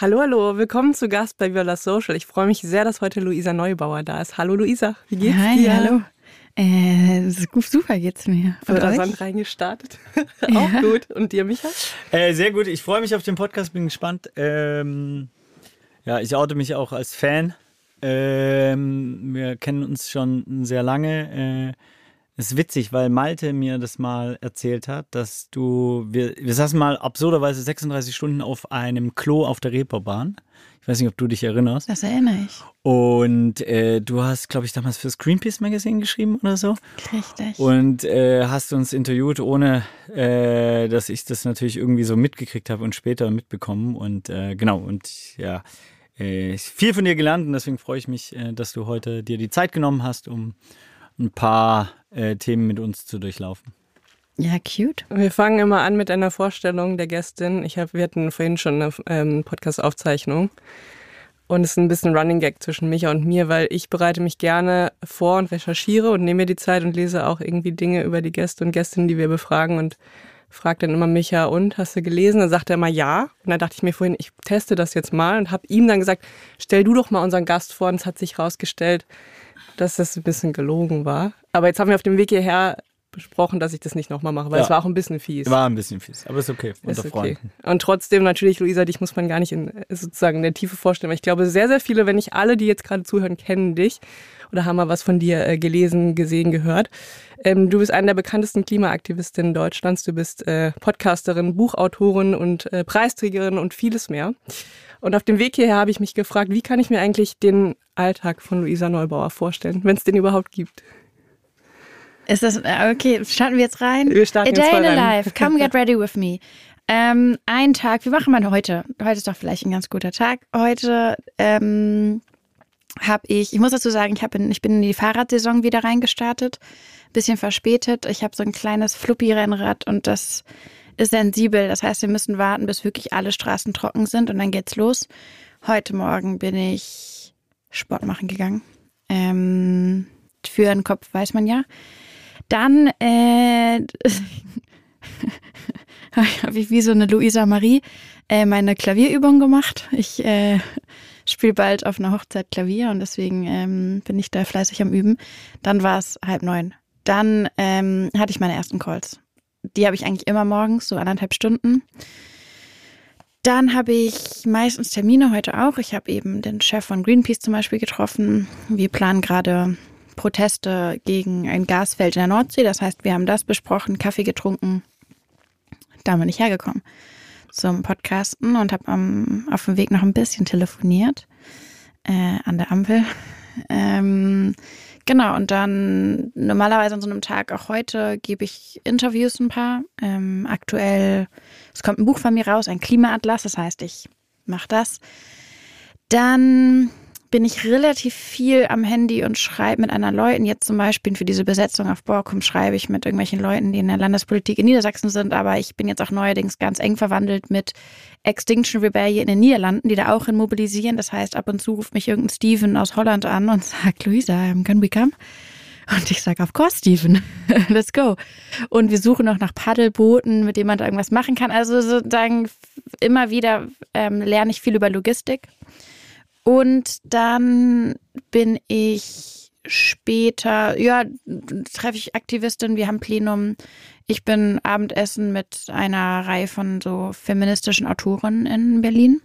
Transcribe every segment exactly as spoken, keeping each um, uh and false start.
Hallo, hallo, willkommen zu Gast bei Viola Social. Ich freue mich sehr, dass heute Luisa Neubauer da ist. Hallo Luisa, wie geht's Hi, dir? Hallo, äh, super geht's mir. Und rasant reingestartet. Ja. Auch gut. Und dir, Micha? Äh, sehr gut, ich freue mich auf den Podcast, bin gespannt. Ähm, ja, ich oute mich auch als Fan. Ähm, wir kennen uns schon sehr lange. Äh, Es ist witzig, weil Malte mir das mal erzählt hat, dass du, wir, wir saßen mal absurderweise sechsunddreißig Stunden auf einem Klo auf der Reeperbahn. Ich weiß nicht, ob du dich erinnerst. Das erinnere ich. Und äh, du hast, glaube ich, damals fürs Greenpeace Magazine geschrieben oder so. Richtig. Und äh, hast uns interviewt, ohne äh, dass ich das natürlich irgendwie so mitgekriegt habe und später mitbekommen. Und äh, genau, und ja, äh, viel von dir gelernt und deswegen freue ich mich, äh, dass du heute dir die Zeit genommen hast, um ein paar äh, Themen mit uns zu durchlaufen. Ja, cute. Wir fangen immer an mit einer Vorstellung der Gästin. Ich hab, wir hatten vorhin schon eine ähm, Podcast-Aufzeichnung. Und es ist ein bisschen Running Gag zwischen Micha und mir, weil ich bereite mich gerne vor und recherchiere und nehme mir die Zeit und lese auch irgendwie Dinge über die Gäste und Gästinnen, die wir befragen und frage dann immer Micha, und, hast du gelesen? Dann sagt er immer ja. Und dann dachte ich mir vorhin, ich teste das jetzt mal und habe ihm dann gesagt, stell du doch mal unseren Gast vor. Und es hat sich rausgestellt, dass das ein bisschen gelogen war. Aber jetzt haben wir auf dem Weg hierher besprochen, dass ich das nicht nochmal mache, weil ja. Es war auch ein bisschen fies. War ein bisschen fies, aber ist okay, ist unter okay. Freunden. Und trotzdem natürlich, Luisa, dich muss man gar nicht in, sozusagen in der Tiefe vorstellen, weil ich glaube, sehr, sehr viele, wenn nicht alle, die jetzt gerade zuhören, kennen dich oder haben mal was von dir äh, gelesen, gesehen, gehört. Ähm, du bist eine der bekanntesten Klimaaktivistinnen Deutschlands. Du bist äh, Podcasterin, Buchautorin und äh, Preisträgerin und vieles mehr. Und auf dem Weg hierher habe ich mich gefragt, wie kann ich mir eigentlich den Alltag von Luisa Neubauer vorstellen, wenn es den überhaupt gibt? Ist das, okay, starten wir jetzt rein? Wir starten A jetzt day mal in a rein. life, come get ready with me. Ähm, ein Tag, wie machen wir heute? Heute ist doch vielleicht ein ganz guter Tag. Heute ähm, habe ich, ich muss dazu sagen, ich, hab in, ich bin in die Fahrradsaison wieder reingestartet, bisschen verspätet. Ich habe so ein kleines Fluppi-Rennrad und das ist sensibel. Das heißt, wir müssen warten, bis wirklich alle Straßen trocken sind und dann geht's los. Heute Morgen bin ich Sport machen gegangen. Ähm, für den Kopf weiß man ja. Dann äh, habe ich wie so eine Luisa Marie äh, meine Klavierübung gemacht. Ich äh, spiele bald auf einer Hochzeit Klavier und deswegen ähm, bin ich da fleißig am Üben. Dann war es halb neun. Dann ähm, hatte ich meine ersten Calls. Die habe ich eigentlich immer morgens, so anderthalb Stunden. Dann habe ich meistens Termine, heute auch. Ich habe eben den Chef von Greenpeace zum Beispiel getroffen. Wir planen gerade Proteste gegen ein Gasfeld in der Nordsee. Das heißt, wir haben das besprochen, Kaffee getrunken. Da bin ich hergekommen zum Podcasten und habe um, auf dem Weg noch ein bisschen telefoniert äh, an der Ampel. Ähm, genau, und dann normalerweise an so einem Tag, auch heute, gebe ich Interviews ein paar. Ähm, aktuell, es kommt ein Buch von mir raus, ein Klimaatlas, das heißt, ich mache das. Dann bin ich relativ viel am Handy und schreibe mit anderen Leuten. Jetzt zum Beispiel für diese Besetzung auf Borkum schreibe ich mit irgendwelchen Leuten, die in der Landespolitik in Niedersachsen sind. Aber ich bin jetzt auch neuerdings ganz eng verwandelt mit Extinction Rebellion in den Niederlanden, die da auch hin mobilisieren. Das heißt, ab und zu ruft mich irgendein Steven aus Holland an und sagt, Luisa, can we come? Und ich sage, of course, Steven, let's go. Und wir suchen noch nach Paddelbooten, mit denen man da irgendwas machen kann. Also sozusagen immer wieder ähm, lerne ich viel über Logistik. Und dann bin ich später, ja, treffe ich Aktivistinnen, wir haben Plenum. Ich bin Abendessen mit einer Reihe von so feministischen Autoren in Berlin.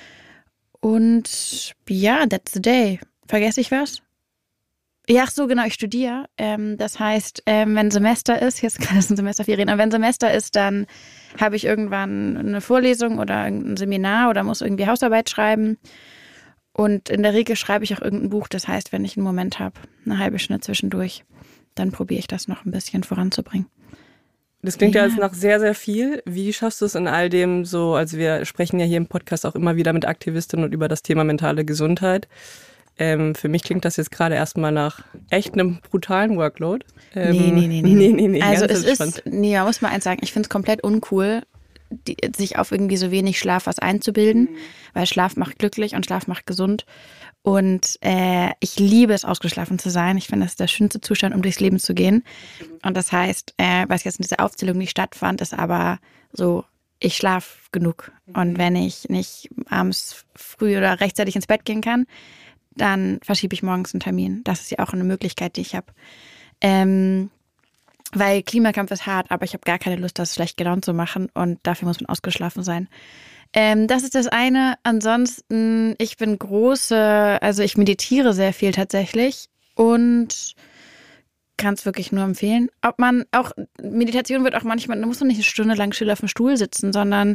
Und ja, that's the day. Vergesse ich was? Ja, ach so, genau, ich studiere. Ähm, das heißt, ähm, wenn Semester ist, jetzt kann es ein Semesterferien, aber wenn Semester ist, dann habe ich irgendwann eine Vorlesung oder ein Seminar oder muss irgendwie Hausarbeit schreiben. Und in der Regel schreibe ich auch irgendein Buch. Das heißt, wenn ich einen Moment habe, eine halbe Stunde zwischendurch, dann probiere ich das noch ein bisschen voranzubringen. Das klingt ja Ja. jetzt nach sehr, sehr viel. Wie schaffst du es in all dem so, also wir sprechen ja hier im Podcast auch immer wieder mit Aktivistinnen und über das Thema mentale Gesundheit. Ähm, für mich klingt das jetzt gerade erstmal nach echt einem brutalen Workload. Ähm, Nee, nee, nee, nee. nee, nee, nee also ganz es entspannt. ist, nee, man muss mal eins sagen, ich finde es komplett uncool, die, sich auf irgendwie so wenig Schlaf was einzubilden, mhm. weil Schlaf macht glücklich und Schlaf macht gesund. Und äh, ich liebe es, ausgeschlafen zu sein. Ich finde, das ist der schönste Zustand, um durchs Leben zu gehen. Und das heißt, äh, was jetzt in dieser Aufzählung nicht stattfand, ist aber so ich schlafe genug. Und wenn ich nicht abends früh oder rechtzeitig ins Bett gehen kann, dann verschiebe ich morgens einen Termin. Das ist ja auch eine Möglichkeit, die ich habe. Ähm, weil Klimakampf ist hart, aber ich habe gar keine Lust, das schlecht gelaunt zu machen und dafür muss man ausgeschlafen sein. Ähm, das ist das eine. Ansonsten, ich bin große, also ich meditiere sehr viel tatsächlich und kann es wirklich nur empfehlen. Ob man auch, Meditation wird auch manchmal, da muss man nicht eine Stunde lang still auf dem Stuhl sitzen, sondern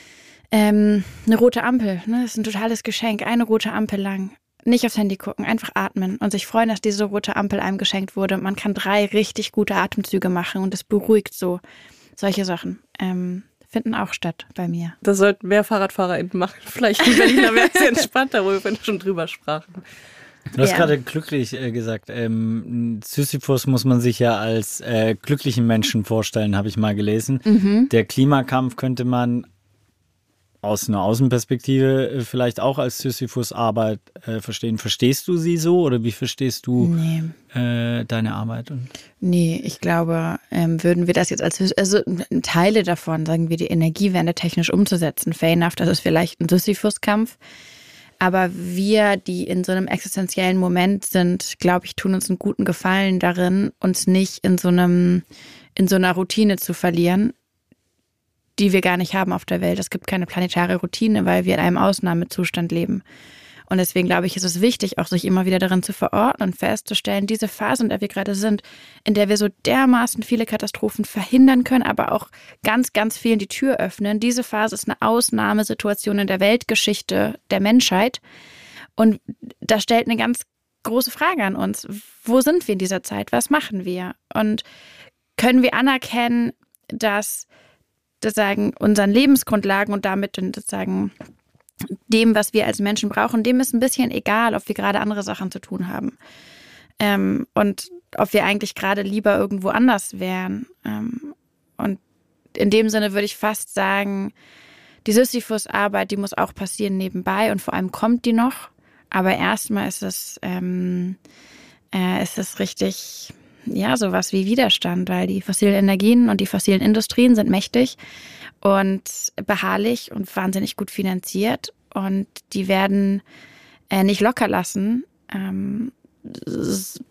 ähm, eine rote Ampel, ne? Das ist ein totales Geschenk, eine rote Ampel lang. Nicht aufs Handy gucken, einfach atmen und sich freuen, dass diese rote Ampel einem geschenkt wurde. Man kann drei richtig gute Atemzüge machen und es beruhigt so. Solche Sachen ähm, finden auch statt bei mir. Das sollten mehr FahrradfahrerInnen machen. Vielleicht die Berliner wäre es entspannter, wo wir schon drüber sprachen. Du hast Ja. gerade glücklich äh, gesagt, ähm, Sisyphus muss man sich ja als äh, glücklichen Menschen vorstellen, habe ich mal gelesen. Mhm. Der Klimakampf könnte man aus einer Außenperspektive äh, vielleicht auch als Sisyphus-Arbeit äh, verstehen. Verstehst du sie so oder wie verstehst du Nee. äh, deine Arbeit? Und Nee, ich glaube, ähm, würden wir das jetzt als, also Teile davon, sagen wir, die Energiewende technisch umzusetzen, fair enough, das ist vielleicht ein Sisyphus-Kampf. Aber wir, die in so einem existenziellen Moment sind, glaube ich, tun uns einen guten Gefallen darin, uns nicht in so einem, in so einer Routine zu verlieren, die wir gar nicht haben auf der Welt. Es gibt keine planetare Routine, weil wir in einem Ausnahmezustand leben. Und deswegen glaube ich, ist es wichtig, auch sich immer wieder darin zu verorten und festzustellen, diese Phase, in der wir gerade sind, in der wir so dermaßen viele Katastrophen verhindern können, aber auch ganz, ganz vielen die Tür öffnen. Diese Phase ist eine Ausnahmesituation in der Weltgeschichte der Menschheit. Und da stellt eine ganz große Frage an uns. Wo sind wir in dieser Zeit? Was machen wir? Und können wir anerkennen, dass sozusagen unseren Lebensgrundlagen und damit sozusagen dem, was wir als Menschen brauchen, dem ist ein bisschen egal, ob wir gerade andere Sachen zu tun haben. Ähm, und ob wir eigentlich gerade lieber irgendwo anders wären. Ähm, und in dem Sinne würde ich fast sagen, die Sisyphus-Arbeit, die muss auch passieren nebenbei und vor allem kommt die noch. Aber erstmal ist es, ähm, äh, ist es richtig, ja, sowas wie Widerstand, weil die fossilen Energien und die fossilen Industrien sind mächtig und beharrlich und wahnsinnig gut finanziert und die werden äh, nicht locker lassen, ähm, s-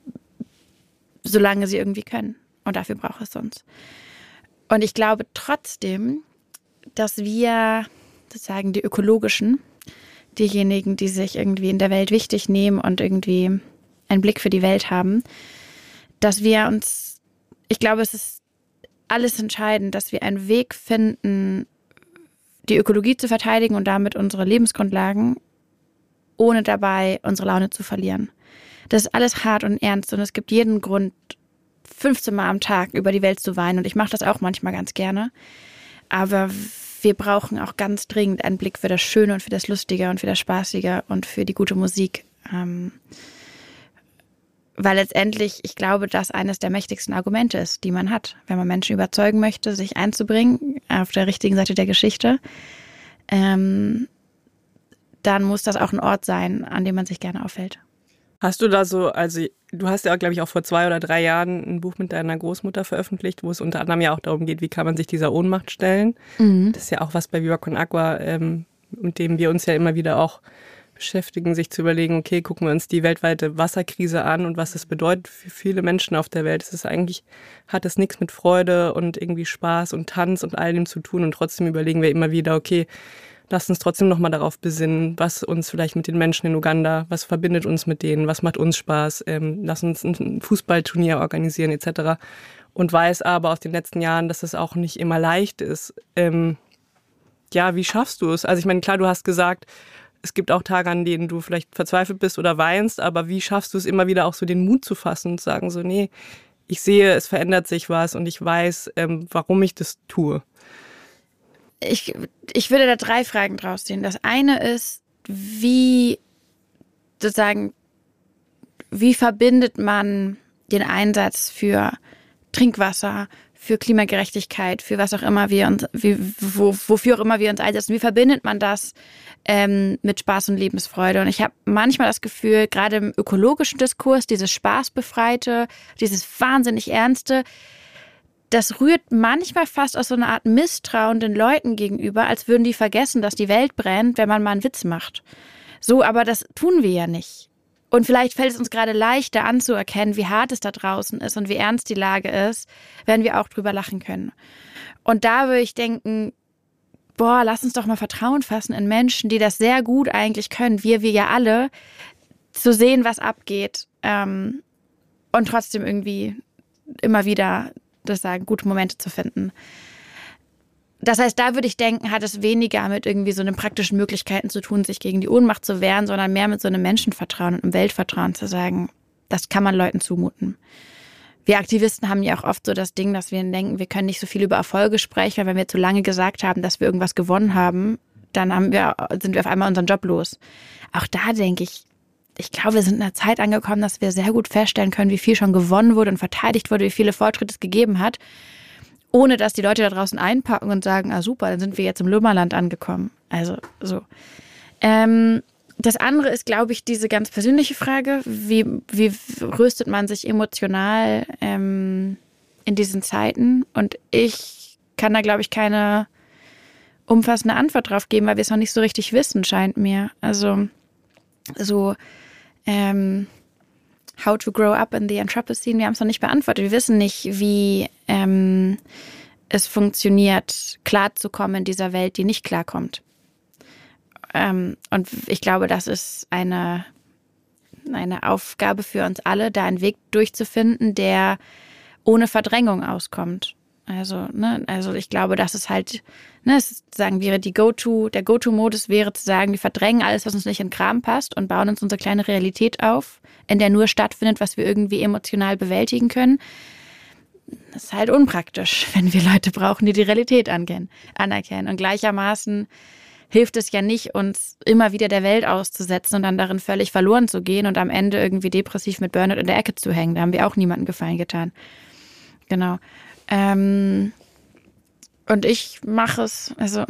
solange sie irgendwie können. Und dafür braucht es uns. Und ich glaube trotzdem, dass wir sozusagen die Ökologischen, diejenigen, die sich irgendwie in der Welt wichtig nehmen und irgendwie einen Blick für die Welt haben, dass wir uns, ich glaube, es ist alles entscheidend, dass wir einen Weg finden, die Ökologie zu verteidigen und damit unsere Lebensgrundlagen, ohne dabei unsere Laune zu verlieren. Das ist alles hart und ernst und es gibt jeden Grund, fünfzehn Mal am Tag über die Welt zu weinen und ich mache das auch manchmal ganz gerne. Aber wir brauchen auch ganz dringend einen Blick für das Schöne und für das Lustige und für das Spaßige und für die gute Musik. Ähm, Weil letztendlich, ich glaube, das eines der mächtigsten Argumente ist, die man hat, wenn man Menschen überzeugen möchte, sich einzubringen auf der richtigen Seite der Geschichte, ähm, dann muss das auch ein Ort sein, an dem man sich gerne aufhält. Hast du da so, also du hast ja, glaube ich, auch vor zwei oder drei Jahren ein Buch mit deiner Großmutter veröffentlicht, wo es unter anderem ja auch darum geht, wie kann man sich dieser Ohnmacht stellen. Mhm. Das ist ja auch was bei Viva Con Agua, ähm, mit dem wir uns ja immer wieder auch beschäftigen, sich zu überlegen, okay, gucken wir uns die weltweite Wasserkrise an und was das bedeutet für viele Menschen auf der Welt. Es ist eigentlich, hat es nichts mit Freude und irgendwie Spaß und Tanz und all dem zu tun und trotzdem überlegen wir immer wieder, okay, lasst uns trotzdem nochmal darauf besinnen, was uns vielleicht mit den Menschen in Uganda, was verbindet uns mit denen, was macht uns Spaß, ähm, lass uns ein Fußballturnier organisieren et cetera. Und weiß aber aus den letzten Jahren, dass es auch nicht immer leicht ist. Ähm, ja, wie schaffst du es? Also ich meine, klar, du hast gesagt, es gibt auch Tage, an denen du vielleicht verzweifelt bist oder weinst, aber wie schaffst du es immer wieder auch so den Mut zu fassen und zu sagen so, nee, ich sehe, es verändert sich was und ich weiß, ähm, warum ich das tue? Ich, ich würde da drei Fragen draus sehen. Das eine ist, wie sozusagen, wie verbindet man den Einsatz für Trinkwasser, für Klimagerechtigkeit, für was auch immer wir uns, wie, wo, wofür auch immer wir uns einsetzen. Wie verbindet man das ähm, mit Spaß und Lebensfreude? Und ich habe manchmal das Gefühl, gerade im ökologischen Diskurs, dieses Spaßbefreite, dieses wahnsinnig Ernste, das rührt manchmal fast aus so einer Art Misstrauen den Leuten gegenüber, als würden die vergessen, dass die Welt brennt, wenn man mal einen Witz macht. So, aber das tun wir ja nicht. Und vielleicht fällt es uns gerade leichter anzuerkennen, wie hart es da draußen ist und wie ernst die Lage ist, wenn wir auch drüber lachen können. Und da würde ich denken, boah, lass uns doch mal Vertrauen fassen in Menschen, die das sehr gut eigentlich können, wir, wir ja alle, zu sehen, was abgeht ähm, und trotzdem irgendwie immer wieder, das sagen, gute Momente zu finden. Das heißt, da würde ich denken, hat es weniger mit irgendwie so einen praktischen Möglichkeiten zu tun, sich gegen die Ohnmacht zu wehren, sondern mehr mit so einem Menschenvertrauen und einem Weltvertrauen zu sagen, das kann man Leuten zumuten. Wir Aktivisten haben ja auch oft so das Ding, dass wir denken, wir können nicht so viel über Erfolge sprechen, weil wenn wir zu lange gesagt haben, dass wir irgendwas gewonnen haben, dann haben wir, sind wir auf einmal unseren Job los. Auch da denke ich, ich glaube, wir sind in einer Zeit angekommen, dass wir sehr gut feststellen können, wie viel schon gewonnen wurde und verteidigt wurde, wie viele Fortschritte es gegeben hat, ohne dass die Leute da draußen einpacken und sagen, ah super, dann sind wir jetzt im Lummerland angekommen. Also so. Ähm, das andere ist, glaube ich, diese ganz persönliche Frage, wie, wie rüstet man sich emotional ähm, in diesen Zeiten? Und ich kann da, glaube ich, keine umfassende Antwort drauf geben, weil wir es noch nicht so richtig wissen, scheint mir. Also so ähm, How to grow up in the Anthropocene, wir haben es noch nicht beantwortet. Wir wissen nicht, wie ähm, es funktioniert, klarzukommen in dieser Welt, die nicht klarkommt. Ähm, und ich glaube, das ist eine, eine Aufgabe für uns alle, da einen Weg durchzufinden, der ohne Verdrängung auskommt. Also, ne, also ich glaube, das ist halt, ne, es ist, sagen wir, die Go-To, der Go-To-Modus wäre zu sagen, wir verdrängen alles, was uns nicht in den Kram passt und bauen uns unsere kleine Realität auf, in der nur stattfindet, was wir irgendwie emotional bewältigen können. Das ist halt unpraktisch, wenn wir Leute brauchen, die die Realität angehen, anerkennen. Und gleichermaßen hilft es ja nicht, uns immer wieder der Welt auszusetzen und dann darin völlig verloren zu gehen und am Ende irgendwie depressiv mit Burnout in der Ecke zu hängen. Da haben wir auch niemandem Gefallen getan. Genau. Ähm, und ich mache es, also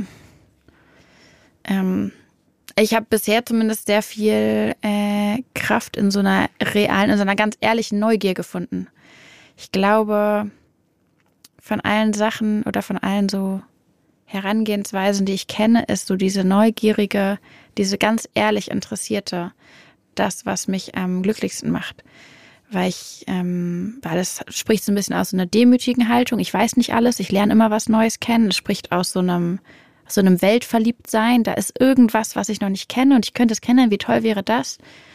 ähm, ich habe bisher zumindest sehr viel äh, Kraft in so einer realen, in so einer ganz ehrlichen Neugier gefunden. Ich glaube, von allen Sachen oder von allen so Herangehensweisen, die ich kenne, ist so diese neugierige, diese ganz ehrlich interessierte, das, was mich am glücklichsten macht. Weil ich, ähm, weil das spricht so ein bisschen aus so einer demütigen Haltung. Ich weiß nicht alles, ich lerne immer was Neues kennen. Es spricht aus so einem, aus so einem Weltverliebtsein. Da ist irgendwas, was ich noch nicht kenne und ich könnte es kennen. Wie toll wäre das?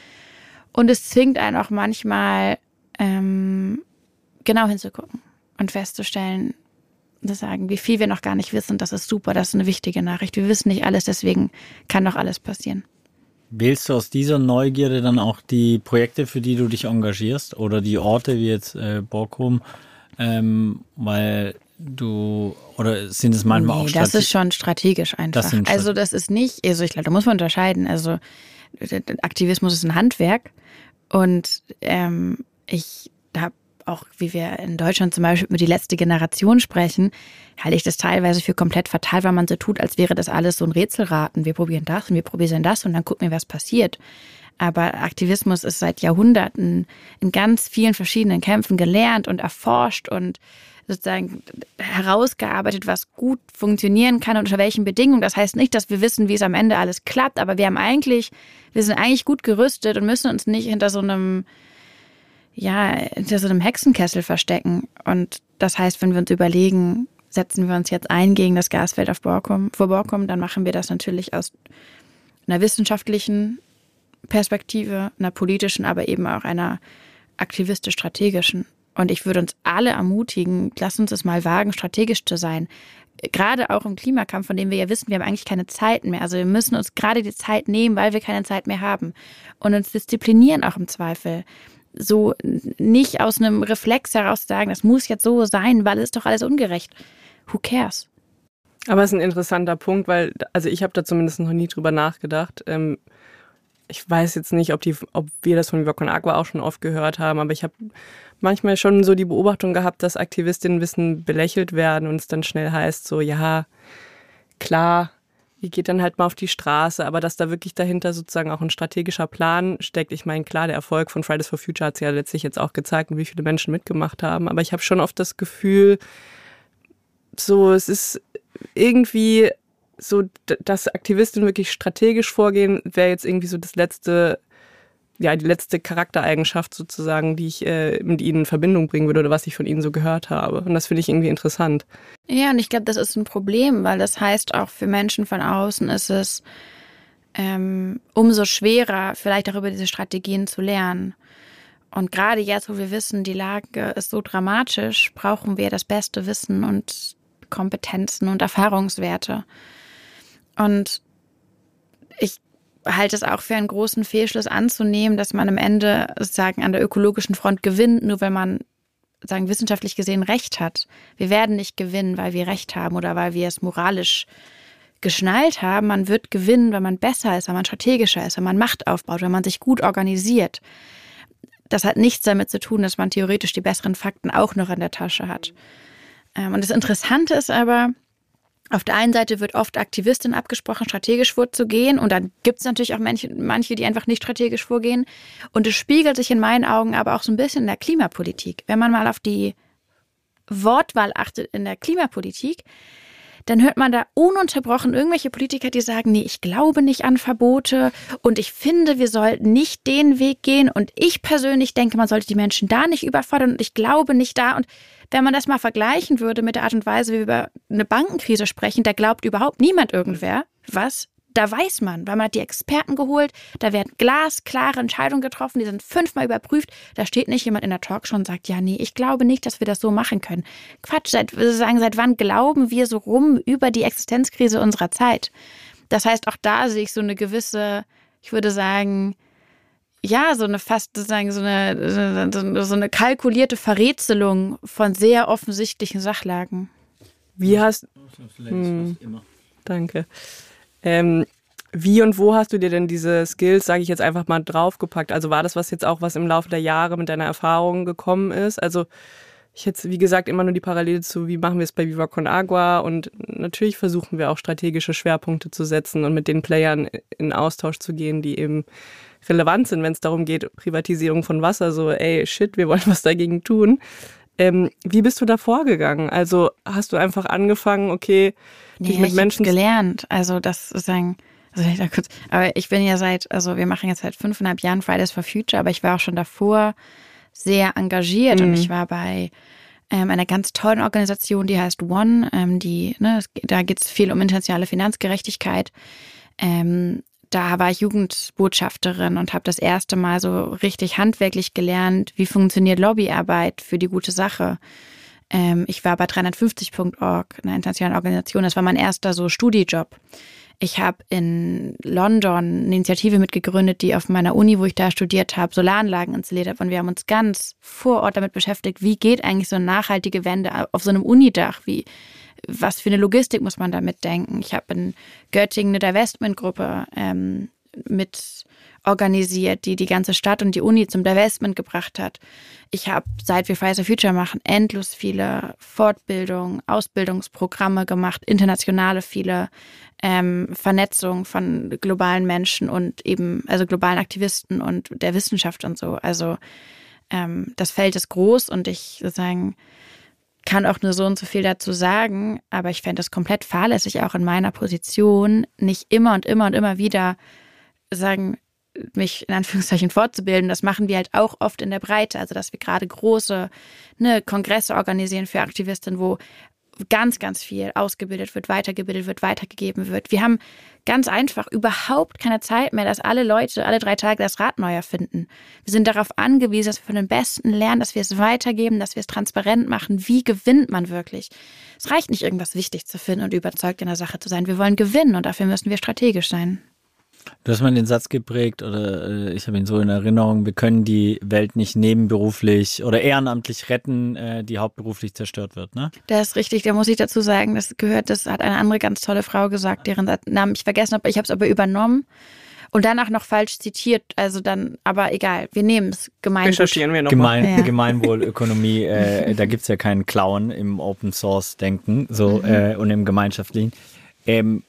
Und es zwingt einen auch manchmal, ähm, genau hinzugucken und festzustellen, zu sagen, wie viel wir noch gar nicht wissen. Das ist super, das ist eine wichtige Nachricht. Wir wissen nicht alles, deswegen kann noch alles passieren. Wählst du aus dieser Neugierde dann auch die Projekte, für die du dich engagierst oder die Orte wie jetzt äh, Borkum, ähm, weil du, oder sind es manchmal nee, auch strategisch? Das ist schon strategisch einfach. Das Strate- also das ist nicht, also ich glaube, da muss man unterscheiden. Also Aktivismus ist ein Handwerk und ähm, ich habe auch, wie wir in Deutschland zum Beispiel über die letzte Generation sprechen, halte ich das teilweise für komplett fatal, weil man so tut, als wäre das alles so ein Rätselraten. Wir probieren das und wir probieren das und dann gucken wir, was passiert. Aber Aktivismus ist seit Jahrhunderten in ganz vielen verschiedenen Kämpfen gelernt und erforscht und sozusagen herausgearbeitet, was gut funktionieren kann und unter welchen Bedingungen. Das heißt nicht, dass wir wissen, wie es am Ende alles klappt, aber wir haben eigentlich, wir sind eigentlich gut gerüstet und müssen uns nicht hinter so einem ja, hinter so einem Hexenkessel verstecken. Und das heißt, wenn wir uns überlegen, setzen wir uns jetzt ein gegen das Gasfeld auf Borkum, vor Borkum, dann machen wir das natürlich aus einer wissenschaftlichen Perspektive, einer politischen, aber eben auch einer aktivistisch-strategischen. Und ich würde uns alle ermutigen, lasst uns es mal wagen, strategisch zu sein. Gerade auch im Klimakampf, von dem wir ja wissen, wir haben eigentlich keine Zeit mehr. Also wir müssen uns gerade die Zeit nehmen, weil wir keine Zeit mehr haben. Und uns disziplinieren auch im Zweifel. So nicht aus einem Reflex heraus sagen, das muss jetzt so sein, weil es ist doch alles ungerecht. Who cares? Aber es ist ein interessanter Punkt, weil, also ich habe da zumindest noch nie drüber nachgedacht. Ähm, ich weiß jetzt nicht, ob, die, ob wir das von Viva Con Agua auch schon oft gehört haben, aber ich habe manchmal schon so die Beobachtung gehabt, dass Aktivistinnen ein bisschen belächelt werden und es dann schnell heißt so, ja, klar, ihr geht dann halt mal auf die Straße, aber dass da wirklich dahinter sozusagen auch ein strategischer Plan steckt. Ich meine, klar, der Erfolg von Fridays for Future hat es ja letztlich jetzt auch gezeigt, wie viele Menschen mitgemacht haben, aber ich habe schon oft das Gefühl, so, es ist irgendwie so, dass Aktivistinnen wirklich strategisch vorgehen, wäre jetzt irgendwie so das letzte, ja, die letzte Charaktereigenschaft sozusagen, die ich äh, mit ihnen in Verbindung bringen würde oder was ich von ihnen so gehört habe. Und das finde ich irgendwie interessant. Ja, und ich glaube, das ist ein Problem, weil das heißt, auch für Menschen von außen ist es ähm, umso schwerer, vielleicht auch über diese Strategien zu lernen. Und gerade jetzt, wo wir wissen, die Lage ist so dramatisch, brauchen wir das beste Wissen und Kompetenzen und Erfahrungswerte. Und ich halte es auch für einen großen Fehlschluss anzunehmen, dass man am Ende sozusagen an der ökologischen Front gewinnt, nur weil man sagen wissenschaftlich gesehen Recht hat. Wir werden nicht gewinnen, weil wir Recht haben oder weil wir es moralisch geschnallt haben. Man wird gewinnen, wenn man besser ist, wenn man strategischer ist, wenn man Macht aufbaut, wenn man sich gut organisiert. Das hat nichts damit zu tun, dass man theoretisch die besseren Fakten auch noch in der Tasche hat. Und das Interessante ist aber, auf der einen Seite wird oft Aktivistinnen abgesprochen, strategisch vorzugehen. Und dann gibt es natürlich auch manche, manche, die einfach nicht strategisch vorgehen. Und es spiegelt sich in meinen Augen aber auch so ein bisschen in der Klimapolitik. Wenn man mal auf die Wortwahl achtet in der Klimapolitik, dann hört man da ununterbrochen irgendwelche Politiker, die sagen, nee, ich glaube nicht an Verbote und ich finde, wir sollten nicht den Weg gehen und ich persönlich denke, man sollte die Menschen da nicht überfordern und ich glaube nicht da. Und wenn man das mal vergleichen würde mit der Art und Weise, wie wir über eine Bankenkrise sprechen, da glaubt überhaupt niemand irgendwer was. Da weiß man, weil man hat die Experten geholt, da werden glasklare Entscheidungen getroffen, die sind fünfmal überprüft. Da steht nicht jemand in der Talkshow und sagt, ja, nee, ich glaube nicht, dass wir das so machen können. Quatsch, seit, sagen, seit wann glauben wir so rum über die Existenzkrise unserer Zeit? Das heißt, auch da sehe ich so eine gewisse, ich würde sagen, ja, so eine fast sozusagen so eine, so, so eine kalkulierte Verrätselung von sehr offensichtlichen Sachlagen. Wie hast hm, danke. Ähm, wie und wo hast du dir denn diese Skills, sage ich jetzt einfach mal, draufgepackt? Also war das was jetzt auch, was im Laufe der Jahre mit deiner Erfahrung gekommen ist? Also ich hätte, wie gesagt, immer nur die Parallele zu, wie machen wir es bei Viva Con Agua? Und natürlich versuchen wir auch strategische Schwerpunkte zu setzen und mit den Playern in Austausch zu gehen, die eben relevant sind, wenn es darum geht, Privatisierung von Wasser, so ey, shit, wir wollen was dagegen tun. Ähm, wie bist du da vorgegangen? Also hast du einfach angefangen, okay, nee, dich mit ich Menschen... gelernt, also das sozusagen, also ich da kurz, aber ich bin ja seit, also wir machen jetzt seit fünfeinhalb Jahren Fridays for Future, aber ich war auch schon davor sehr engagiert mhm. und ich war bei ähm, einer ganz tollen Organisation, die heißt One, ähm, die, ne, es, da geht es viel um internationale Finanzgerechtigkeit. Ähm, Da war ich Jugendbotschafterin und habe das erste Mal so richtig handwerklich gelernt, wie funktioniert Lobbyarbeit für die gute Sache. Ähm, ich war bei dreihundertfünfzig Punkt org, einer internationalen Organisation. Das war mein erster so Studijob. Ich habe in London eine Initiative mitgegründet, die auf meiner Uni, wo ich da studiert habe, Solaranlagen installiert hat. Und wir haben uns ganz vor Ort damit beschäftigt, wie geht eigentlich so eine nachhaltige Wende auf so einem Unidach, wie was für eine Logistik muss man da mitdenken. Ich habe in Göttingen eine Divestment-Gruppe ähm, mit organisiert, die die ganze Stadt und die Uni zum Divestment gebracht hat. Ich habe, seit wir Fridays for Future machen, endlos viele Fortbildungen, Ausbildungsprogramme gemacht, internationale viele ähm, Vernetzung von globalen Menschen und eben, also globalen Aktivisten und der Wissenschaft und so. Also ähm, das Feld ist groß und ich sozusagen kann auch nur so und so viel dazu sagen, aber ich fände es komplett fahrlässig, auch in meiner Position nicht immer und immer und immer wieder sagen, mich in Anführungszeichen fortzubilden. Das machen wir halt auch oft in der Breite, also dass wir gerade große ne, Kongresse organisieren für Aktivistinnen, wo ganz, ganz viel ausgebildet wird, weitergebildet wird, weitergegeben wird. Wir haben ganz einfach überhaupt keine Zeit mehr, dass alle Leute alle drei Tage das Rad neu erfinden. Wir sind darauf angewiesen, dass wir von den Besten lernen, dass wir es weitergeben, dass wir es transparent machen. Wie gewinnt man wirklich? Es reicht nicht, irgendwas wichtig zu finden und überzeugt in der Sache zu sein. Wir wollen gewinnen und dafür müssen wir strategisch sein. Du hast mal den Satz geprägt, oder äh, ich habe ihn so in Erinnerung, wir können die Welt nicht nebenberuflich oder ehrenamtlich retten, äh, die hauptberuflich zerstört wird, ne? Das ist richtig, da muss ich dazu sagen, das gehört, das hat eine andere ganz tolle Frau gesagt, deren Namen ich vergessen habe, ich habe es aber übernommen und danach noch falsch zitiert, also dann, aber egal, wir nehmen es Gemeinwohl. Recherchieren wir nochmal. Gemein, ja. Gemeinwohlökonomie, äh, da gibt es ja keinen Klauen im Open-Source-Denken so mhm. äh, und im Gemeinschaftlichen. Ähm,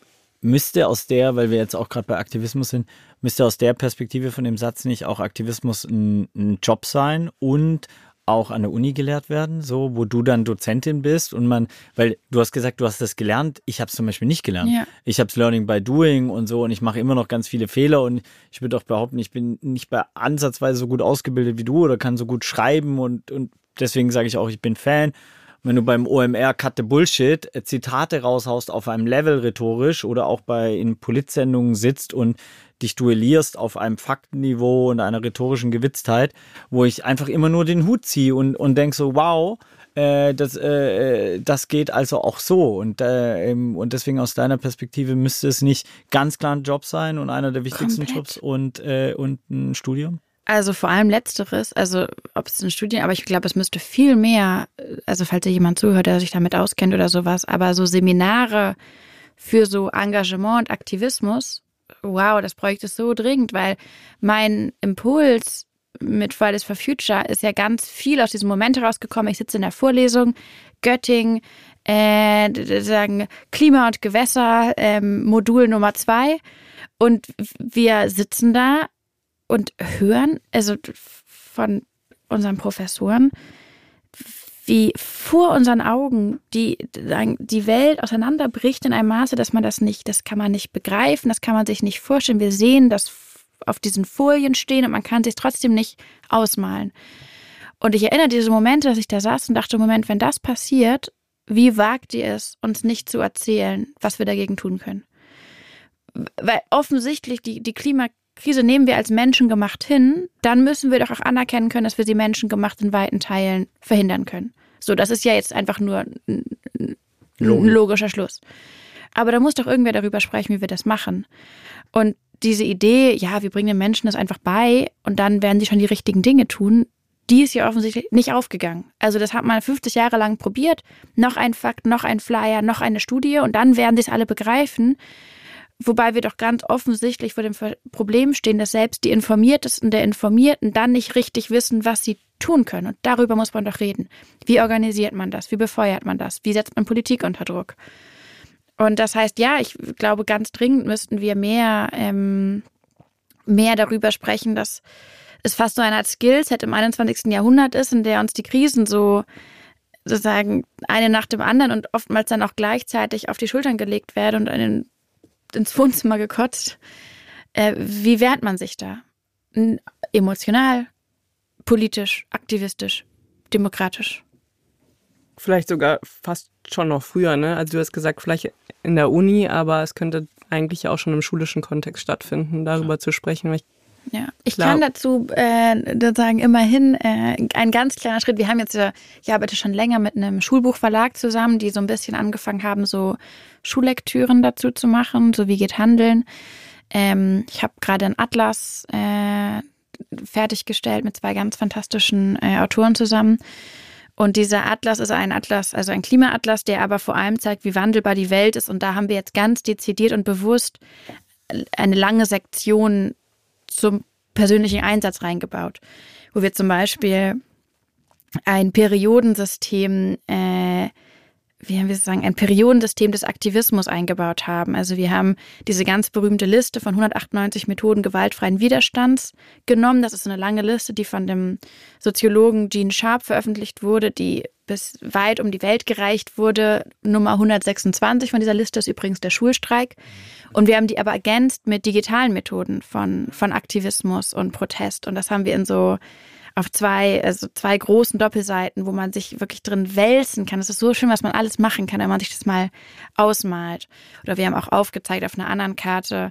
müsste aus der, weil wir jetzt auch gerade bei Aktivismus sind, müsste aus der Perspektive von dem Satz nicht auch Aktivismus ein, ein Job sein und auch an der Uni gelehrt werden, so, wo du dann Dozentin bist und man, weil du hast gesagt, du hast das gelernt, ich habe es zum Beispiel nicht gelernt. Ja. Ich habe es Learning by Doing und so und ich mache immer noch ganz viele Fehler und ich würde auch behaupten, ich bin nicht bei ansatzweise so gut ausgebildet wie du oder kann so gut schreiben und, und deswegen sage ich auch, ich bin Fan. Wenn du beim O M R Cut the Bullshit Zitate raushaust auf einem Level rhetorisch oder auch bei in Politsendungen sitzt und dich duellierst auf einem Faktenniveau und einer rhetorischen Gewitztheit, wo ich einfach immer nur den Hut ziehe und, und denke so, wow, äh, das, äh, das geht also auch so. Und, äh, und deswegen aus deiner Perspektive müsste es nicht ganz klar ein Job sein und einer der wichtigsten Komplett. Jobs und, äh, und ein Studium? Also vor allem Letzteres, also ob es ein Studium, aber ich glaube, es müsste viel mehr, also falls da jemand zuhört, der sich damit auskennt oder sowas, aber so Seminare für so Engagement und Aktivismus, wow, das bräuchte es so dringend, weil mein Impuls mit Fridays for Future ist ja ganz viel aus diesem Moment herausgekommen. Ich sitze in der Vorlesung, Göttingen, äh, sagen Klima und Gewässer, ähm, Modul Nummer zwei und wir sitzen da und hören, also von unseren Professoren, wie vor unseren Augen die, die Welt auseinanderbricht in einem Maße, dass man das nicht, das kann man nicht begreifen, das kann man sich nicht vorstellen. Wir sehen das auf diesen Folien stehen und man kann sich trotzdem nicht ausmalen. Und ich erinnere diese Momente, dass ich da saß und dachte, Moment, wenn das passiert, wie wagt ihr es, uns nicht zu erzählen, was wir dagegen tun können? Weil offensichtlich die, die Klimakrise nehmen wir als menschengemacht hin, dann müssen wir doch auch anerkennen können, dass wir sie menschengemacht in weiten Teilen verhindern können. So, das ist ja jetzt einfach nur ein, ein logischer Schluss. Aber da muss doch irgendwer darüber sprechen, wie wir das machen. Und diese Idee, ja, wir bringen den Menschen das einfach bei und dann werden sie schon die richtigen Dinge tun, die ist ja offensichtlich nicht aufgegangen. Also das hat man fünfzig Jahre lang probiert. Noch ein Fakt, noch ein Flyer, noch eine Studie und dann werden sie es alle begreifen. Wobei wir doch ganz offensichtlich vor dem Problem stehen, dass selbst die Informiertesten der Informierten dann nicht richtig wissen, was sie tun können. Und darüber muss man doch reden. Wie organisiert man das? Wie befeuert man das? Wie setzt man Politik unter Druck? Und das heißt, ja, ich glaube, ganz dringend müssten wir mehr, ähm, mehr darüber sprechen, dass es fast so eine Art Skillset im einundzwanzigsten Jahrhundert ist, in der uns die Krisen so sozusagen eine nach dem anderen und oftmals dann auch gleichzeitig auf die Schultern gelegt werden und einen ins Wohnzimmer gekotzt. Äh, wie wehrt man sich da? Emotional, politisch, aktivistisch, demokratisch? Vielleicht sogar fast schon noch früher, ne? Also du hast gesagt, vielleicht in der Uni, aber es könnte eigentlich auch schon im schulischen Kontext stattfinden, darüber ja. zu sprechen. Weil ich ja, ich glaub, kann dazu äh, sozusagen immerhin äh, ein ganz kleiner Schritt. Wir haben jetzt, äh, ich arbeite schon länger mit einem Schulbuchverlag zusammen, die so ein bisschen angefangen haben, so Schullektüren dazu zu machen, so wie geht Handeln. Ähm, ich habe gerade einen Atlas äh, fertiggestellt mit zwei ganz fantastischen äh, Autoren zusammen. Und dieser Atlas ist ein Atlas, also ein Klimaatlas, der aber vor allem zeigt, wie wandelbar die Welt ist. Und da haben wir jetzt ganz dezidiert und bewusst eine lange Sektion zum persönlichen Einsatz reingebaut, wo wir zum Beispiel ein Periodensystem, äh, wie haben wir es sagen, ein Periodensystem des Aktivismus eingebaut haben. Also wir haben diese ganz berühmte Liste von hundertachtundneunzig Methoden gewaltfreien Widerstands genommen. Das ist eine lange Liste, die von dem Soziologen Gene Sharp veröffentlicht wurde, die bis weit um die Welt gereicht wurde. Nummer hundertsechsundzwanzig von dieser Liste ist übrigens der Schulstreik. Und wir haben die aber ergänzt mit digitalen Methoden von, von Aktivismus und Protest. Und das haben wir in so auf zwei, also zwei großen Doppelseiten, wo man sich wirklich drin wälzen kann. Es ist so schön, was man alles machen kann, wenn man sich das mal ausmalt. Oder wir haben auch aufgezeigt auf einer anderen Karte,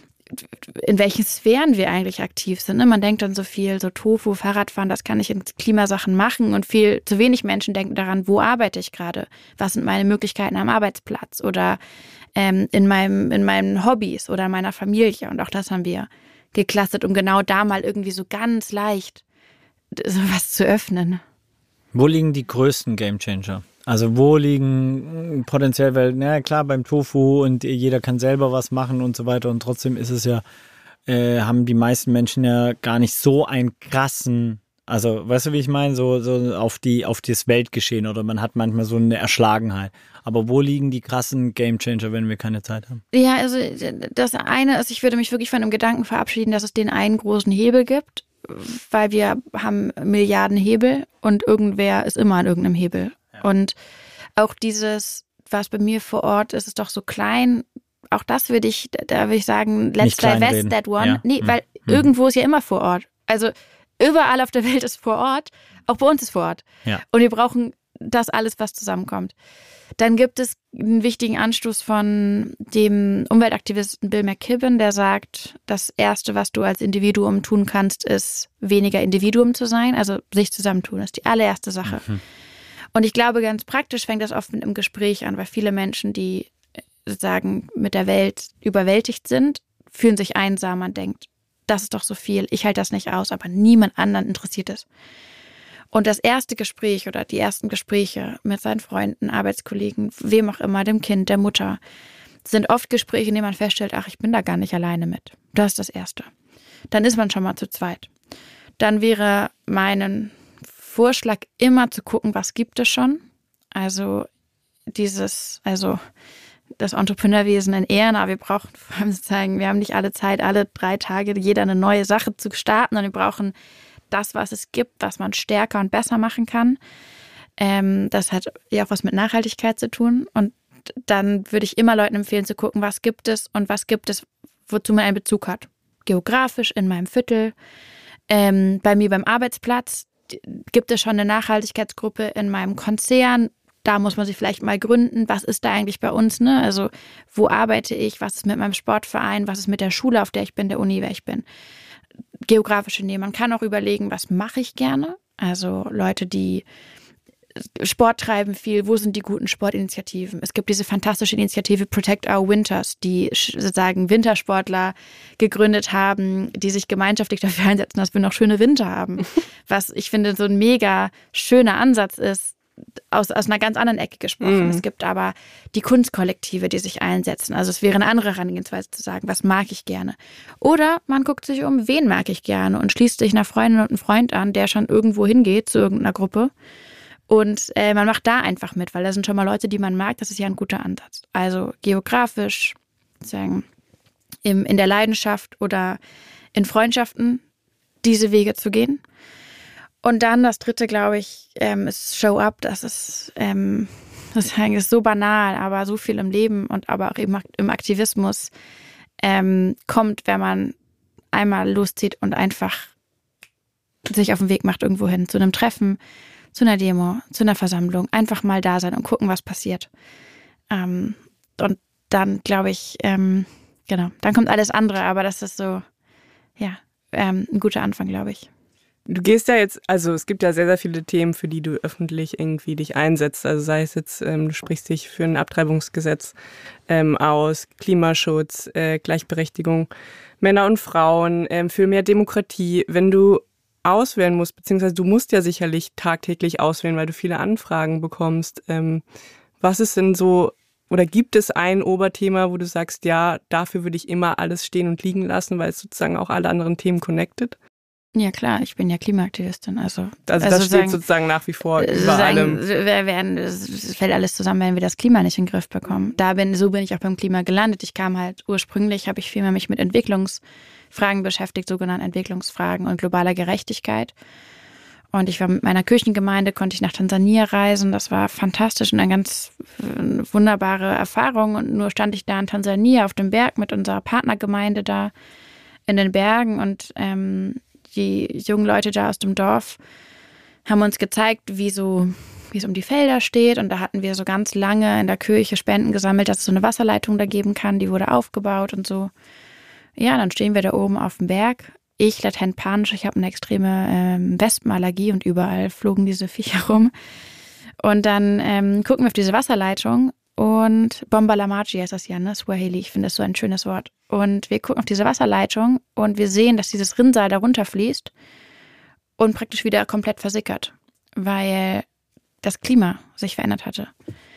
in welchen Sphären wir eigentlich aktiv sind. Man denkt dann so viel, so Tofu, Fahrradfahren, das kann ich in Klimasachen machen und viel zu wenig Menschen denken daran, wo arbeite ich gerade? Was sind meine Möglichkeiten am Arbeitsplatz oder ähm, in meinem, in meinen Hobbys oder in meiner Familie? Und auch das haben wir geclustert, um genau da mal irgendwie so ganz leicht sowas zu öffnen. Wo liegen die größten Gamechanger? Also wo liegen potenziell, weil, na klar, beim Tofu und jeder kann selber was machen und so weiter und trotzdem ist es ja, äh, haben die meisten Menschen ja gar nicht so einen krassen Also, weißt du, wie ich meine? So, so auf die, auf das Weltgeschehen oder man hat manchmal so eine Erschlagenheit. Aber wo liegen die krassen Gamechanger, wenn wir keine Zeit haben? Ja, also das eine ist, ich würde mich wirklich von dem Gedanken verabschieden, dass es den einen großen Hebel gibt, weil wir haben Milliarden Hebel und irgendwer ist immer an irgendeinem Hebel. Ja. Und auch dieses, was bei mir vor Ort ist, ist doch so klein. Auch das würde ich, da würde ich sagen, let's divest that one. Ja. Nee, weil hm. irgendwo ist ja immer vor Ort. Also überall auf der Welt ist vor Ort, auch bei uns ist vor Ort. Ja. Und wir brauchen das alles, was zusammenkommt. Dann gibt es einen wichtigen Anstoß von dem Umweltaktivisten Bill McKibben, der sagt, das Erste, was du als Individuum tun kannst, ist weniger Individuum zu sein, also sich zusammentun. Das ist die allererste Sache. Mhm. Und ich glaube, ganz praktisch fängt das oft mit einem Gespräch an, weil viele Menschen, die sozusagen mit der Welt überwältigt sind, fühlen sich einsam. Man denkt, das ist doch so viel, ich halte das nicht aus, aber niemand anderen interessiert es. Und das erste Gespräch oder die ersten Gespräche mit seinen Freunden, Arbeitskollegen, wem auch immer, dem Kind, der Mutter, sind oft Gespräche, in denen man feststellt, ach, ich bin da gar nicht alleine mit. Das ist das Erste. Dann ist man schon mal zu zweit. Dann wäre mein Vorschlag immer zu gucken, was gibt es schon. Also dieses, also das Entrepreneurwesen in Ehren, aber wir brauchen vor allem sozusagen, wir haben nicht alle Zeit, alle drei Tage jeder eine neue Sache zu starten, sondern wir brauchen das, was es gibt, was man stärker und besser machen kann. Ähm, das hat ja auch was mit Nachhaltigkeit zu tun. Und dann würde ich immer Leuten empfehlen zu gucken, was gibt es und was gibt es, wozu man einen Bezug hat. Geografisch in meinem Viertel, ähm, bei mir beim Arbeitsplatz gibt es schon eine Nachhaltigkeitsgruppe in meinem Konzern. Da muss man sich vielleicht mal gründen, was ist da eigentlich bei uns, ne? Also wo arbeite ich, was ist mit meinem Sportverein, was ist mit der Schule, auf der ich bin, der Uni, wer ich bin. Geografische Nähe. Man kann auch überlegen, was mache ich gerne? Also Leute, die Sport treiben viel, wo sind die guten Sportinitiativen? Es gibt diese fantastische Initiative Protect Our Winters, die sozusagen Wintersportler gegründet haben, die sich gemeinschaftlich dafür einsetzen, dass wir noch schöne Winter haben. Was ich finde so ein mega schöner Ansatz ist, aus, aus einer ganz anderen Ecke gesprochen. Mhm. Es gibt aber die Kunstkollektive, die sich einsetzen. Also es wäre eine andere Herangehensweise zu sagen, was mag ich gerne. Oder man guckt sich um, wen mag ich gerne und schließt sich einer Freundin und einem Freund an, der schon irgendwo hingeht zu irgendeiner Gruppe. Und äh, man macht da einfach mit, weil da sind schon mal Leute, die man mag. Das ist ja ein guter Ansatz. Also geografisch, sozusagen im, in der Leidenschaft oder in Freundschaften diese Wege zu gehen. Und dann das dritte, glaube ich, ähm, ist Show Up. Das ist, ähm, das ist so banal, aber so viel im Leben und aber auch eben im Aktivismus ähm, kommt, wenn man einmal loszieht und einfach sich auf den Weg macht irgendwo hin, zu einem Treffen, zu einer Demo, zu einer Versammlung. Einfach mal da sein und gucken, was passiert. Ähm, und dann, glaube ich, ähm, genau, dann kommt alles andere, aber das ist so, ja, ähm, ein guter Anfang, glaube ich. Du gehst ja jetzt, also es gibt ja sehr, sehr viele Themen, für die du öffentlich irgendwie dich einsetzt. Also sei es jetzt, ähm, du sprichst dich für ein Abtreibungsgesetz ähm, aus, Klimaschutz, äh, Gleichberechtigung Männer und Frauen, ähm, für mehr Demokratie. Wenn du auswählen musst, beziehungsweise du musst ja sicherlich tagtäglich auswählen, weil du viele Anfragen bekommst. Ähm, was ist denn so, oder gibt es ein Oberthema, wo du sagst, ja, dafür würde ich immer alles stehen und liegen lassen, weil es sozusagen auch alle anderen Themen connected? Ja klar, ich bin ja Klimaaktivistin, also also, also das steht sozusagen, sozusagen nach wie vor über allem. Wir werden, es fällt alles zusammen, wenn wir das Klima nicht in den Griff bekommen. Da bin, so bin ich auch beim Klima gelandet. Ich kam halt ursprünglich, habe ich vielmehr mich mit Entwicklungsfragen beschäftigt, sogenannten Entwicklungsfragen und globaler Gerechtigkeit. Und ich war mit meiner Kirchengemeinde, konnte ich nach Tansania reisen. Das war fantastisch und eine ganz wunderbare Erfahrung. Und nur stand ich da in Tansania auf dem Berg mit unserer Partnergemeinde da in den Bergen und ähm, die jungen Leute da aus dem Dorf haben uns gezeigt, wie so, wie es um die Felder steht. Und da hatten wir so ganz lange in der Kirche Spenden gesammelt, dass es so eine Wasserleitung da geben kann. Die wurde aufgebaut und so. Ja, dann stehen wir da oben auf dem Berg. Ich latent panisch, ich habe eine extreme ähm, Wespenallergie und überall flogen diese Viecher rum. Und dann ähm, gucken wir auf diese Wasserleitung und Bombalamaji heißt das ja, ne? Swahili, ich finde das so ein schönes Wort. Und wir gucken auf diese Wasserleitung und wir sehen, dass dieses Rinnsal da runterfließt und praktisch wieder komplett versickert, weil das Klima sich verändert hatte.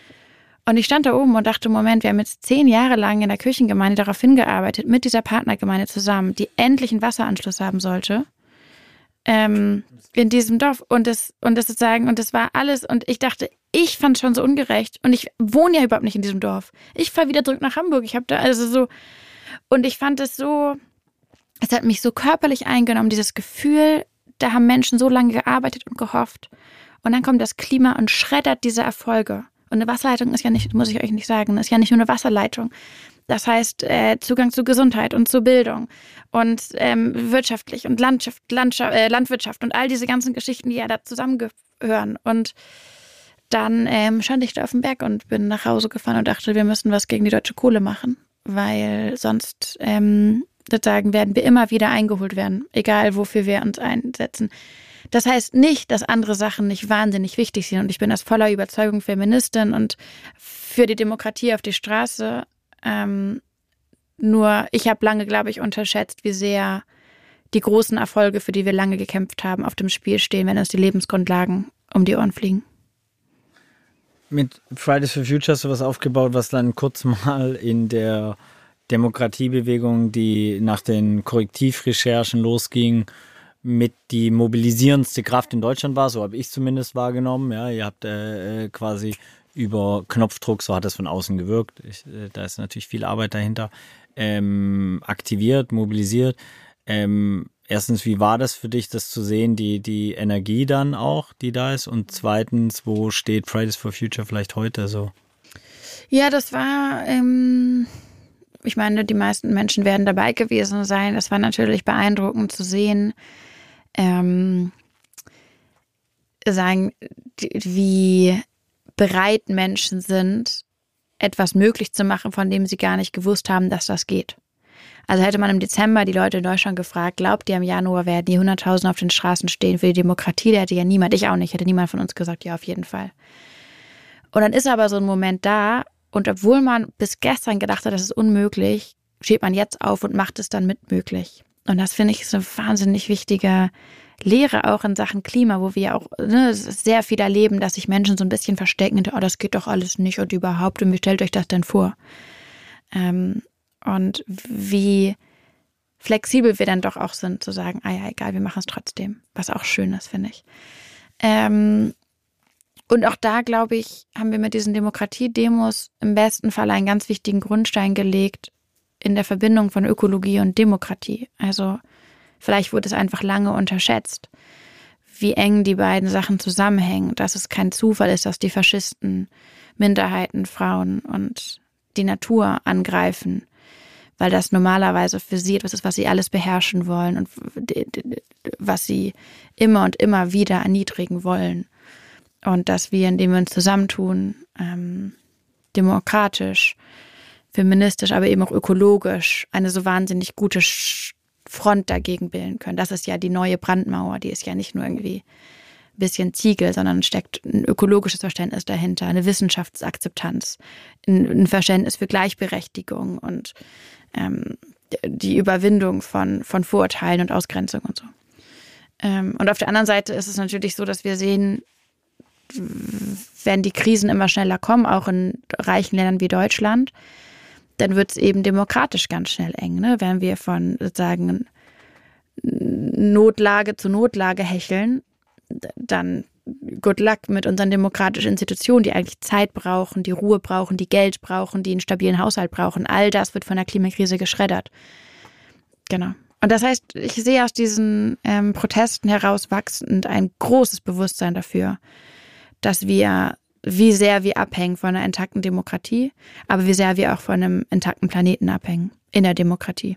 Und ich stand da oben und dachte, Moment, wir haben jetzt zehn Jahre lang in der Kirchengemeinde darauf hingearbeitet, mit dieser Partnergemeinde zusammen, die endlich einen Wasseranschluss haben sollte. ähm, in diesem Dorf. Und das, und das sozusagen, und das war alles. Und ich dachte, ich fand es schon so ungerecht. Und ich wohne ja überhaupt nicht in diesem Dorf. Ich fahre wieder zurück nach Hamburg. Ich habe da also so, und ich fand es so, es hat mich so körperlich eingenommen, dieses Gefühl, da haben Menschen so lange gearbeitet und gehofft. Und dann kommt das Klima und schreddert diese Erfolge. Und eine Wasserleitung ist ja nicht, muss ich euch nicht sagen, ist ja nicht nur eine Wasserleitung. Das heißt, äh, Zugang zu Gesundheit und zu Bildung und ähm, wirtschaftlich und Landschaft, Landschaft, äh, Landwirtschaft und all diese ganzen Geschichten, die ja da zusammengehören. Und dann ähm, stand ich da auf dem Berg und bin nach Hause gefahren und dachte, wir müssen was gegen die deutsche Kohle machen, weil sonst ähm, sozusagen werden wir immer wieder eingeholt werden, egal wofür wir uns einsetzen. Das heißt nicht, dass andere Sachen nicht wahnsinnig wichtig sind und ich bin aus voller Überzeugung Feministin und für die Demokratie auf die Straße. Ähm, nur ich habe lange, glaube ich, unterschätzt, wie sehr die großen Erfolge, für die wir lange gekämpft haben, auf dem Spiel stehen, wenn uns die Lebensgrundlagen um die Ohren fliegen. Mit Fridays for Future hast du was aufgebaut, was dann kurz mal in der Demokratiebewegung, die nach den Korrektivrecherchen losging, mit die mobilisierendste Kraft in Deutschland war. So habe ich es zumindest wahrgenommen. Ja, ihr habt äh, quasi über Knopfdruck, so hat es von außen gewirkt, ich, äh, da ist natürlich viel Arbeit dahinter, ähm, aktiviert, mobilisiert. Ähm, erstens, wie war das für dich, das zu sehen, die, die Energie dann auch, die da ist? Und zweitens, wo steht Fridays for Future vielleicht heute so? Ja, das war, ähm, ich meine, die meisten Menschen werden dabei gewesen sein. Das war natürlich beeindruckend zu sehen, ähm, sagen, wie bereit Menschen sind, etwas möglich zu machen, von dem sie gar nicht gewusst haben, dass das geht. Also hätte man im Dezember die Leute in Deutschland gefragt, glaubt ihr, im Januar werden die hunderttausend auf den Straßen stehen für die Demokratie? Da hätte ja niemand, ich auch nicht, hätte niemand von uns gesagt, ja, auf jeden Fall. Und dann ist aber so ein Moment da und obwohl man bis gestern gedacht hat, das ist unmöglich, steht man jetzt auf und macht es dann mit möglich. Und das finde ich ist eine wahnsinnig wichtige Lehre auch in Sachen Klima, wo wir auch ne, sehr viel erleben, dass sich Menschen so ein bisschen verstecken und oh, das geht doch alles nicht und überhaupt und wie stellt euch das denn vor? Ähm, und wie flexibel wir dann doch auch sind, zu sagen, ah ja, egal, wir machen es trotzdem, was auch schön ist, finde ich. Ähm, und auch da, glaube ich, haben wir mit diesen Demokratiedemos im besten Fall einen ganz wichtigen Grundstein gelegt in der Verbindung von Ökologie und Demokratie. Also vielleicht wurde es einfach lange unterschätzt, wie eng die beiden Sachen zusammenhängen, dass es kein Zufall ist, dass die Faschisten Minderheiten, Frauen und die Natur angreifen, weil das normalerweise für sie etwas ist, was sie alles beherrschen wollen und was sie immer und immer wieder erniedrigen wollen. Und dass wir, indem wir uns zusammentun, ähm, demokratisch, feministisch, aber eben auch ökologisch, eine so wahnsinnig gute Front dagegen bilden können. Das ist ja die neue Brandmauer, die ist ja nicht nur irgendwie ein bisschen Ziegel, sondern steckt ein ökologisches Verständnis dahinter, eine Wissenschaftsakzeptanz, ein, ein Verständnis für Gleichberechtigung und ähm, die Überwindung von, von Vorurteilen und Ausgrenzung und so. Ähm, und auf der anderen Seite ist es natürlich so, dass wir sehen, wenn die Krisen immer schneller kommen, auch in reichen Ländern wie Deutschland, dann wird es eben demokratisch ganz schnell eng. Ne? Wenn wir von sozusagen Notlage zu Notlage hecheln, dann good luck mit unseren demokratischen Institutionen, die eigentlich Zeit brauchen, die Ruhe brauchen, die Geld brauchen, die einen stabilen Haushalt brauchen. All das wird von der Klimakrise geschreddert. Genau. Und das heißt, ich sehe aus diesen ähm, Protesten heraus wachsend ein großes Bewusstsein dafür, dass wir, wie sehr wir abhängen von einer intakten Demokratie, aber wie sehr wir auch von einem intakten Planeten abhängen in der Demokratie.